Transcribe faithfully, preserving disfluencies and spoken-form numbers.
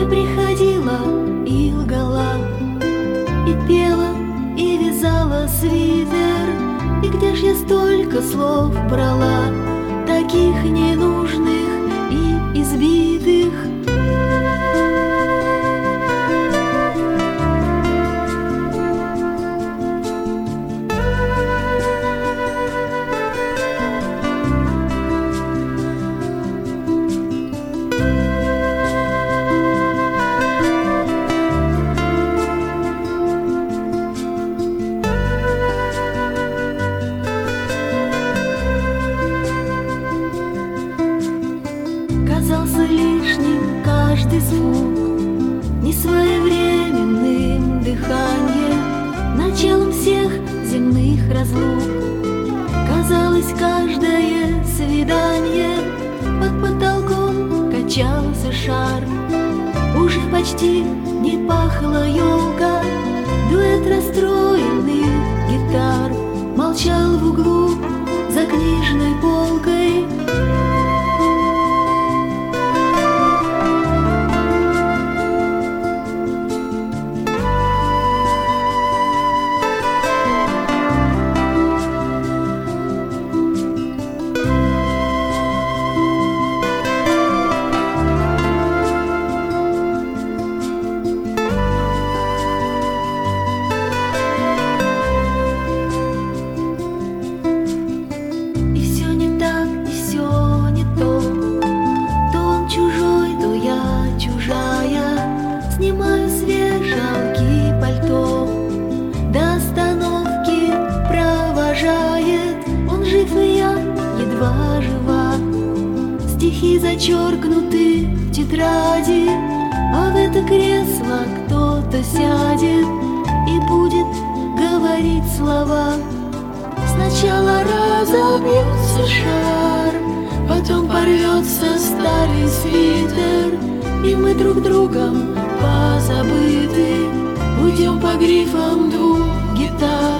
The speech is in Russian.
приходила и лгала, и пела, и вязала свитер. И где ж я столько слов брала, таких ненужных и избитых? Казался лишним каждый звук, несвоевременным дыханием, началом всех земных разлук. Казалось, каждое свидание под потолком качался шар. Уже почти не пахла елка, дуэт расстроенных гитар молчал в углу за книжной полкой. Снимаю с вешалки пальто, до остановки провожает. Он жив, и я едва жива. Стихи зачеркнуты в тетради, а в это кресло кто-то сядет и будет говорить слова. Сначала разобьется шар, потом порвется старый свитер, и мы друг другом позабыты уйдем по грифам двух гитар.